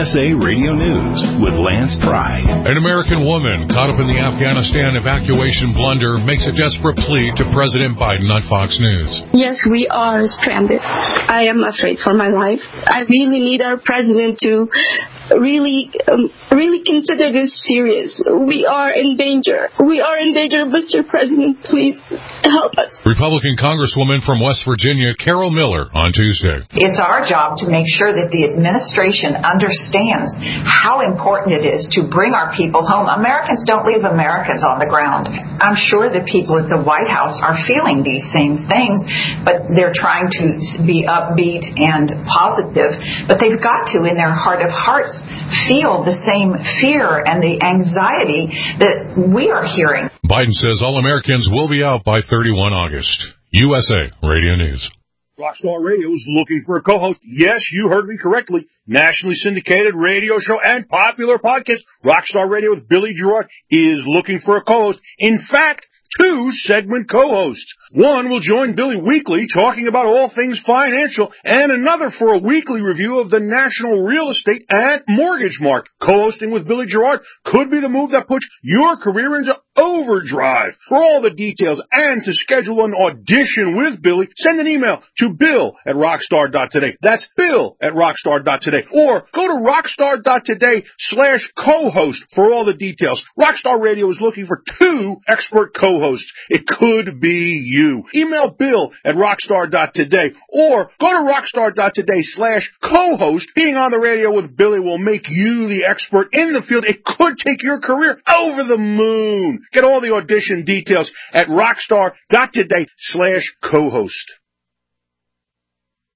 USA Radio News with Lance Pry. An American woman caught up in the Afghanistan evacuation blunder makes a desperate plea to President Biden on Fox News. Yes, we are stranded. I am afraid for my life. I really need our president to really consider this serious. We are in danger. Mr. President, please help us. Republican Congresswoman from West Virginia, Carol Miller, on Tuesday. It's our job to make sure that the administration understands how important it is to bring our people home. Americans don't leave Americans on the ground. I'm sure the people at the White House are feeling these same things, but they're trying to be upbeat and positive. But they've got to, in their heart of hearts, feel the same fear and the anxiety that we are hearing. Biden says all Americans will be out by 31 August. USA Radio News. Rockstar Radio is looking for a co-host. Yes, you heard me correctly. Nationally syndicated radio show and popular podcast. Rockstar Radio with Billy Gerard is looking for a co-host. In fact, 2 segment co-hosts. One will join Billy weekly talking about all things financial, and another for a weekly review of the national real estate and mortgage market. Co-hosting with Billy Gerard could be the move that puts your career into overdrive. For all the details and to schedule an audition with Billy, send an email to bill@rockstar.today. That's bill@rockstar.today. Or go to rockstar.today/co-host for all the details. Rockstar Radio is looking for 2 expert co-hosts. It could be you. Email bill@rockstar.today or go to rockstar.today/co-host. Being on the radio with Billy will make you the expert in the field. It could take your career over the moon. Get all the audition details at rockstar.today/co-host.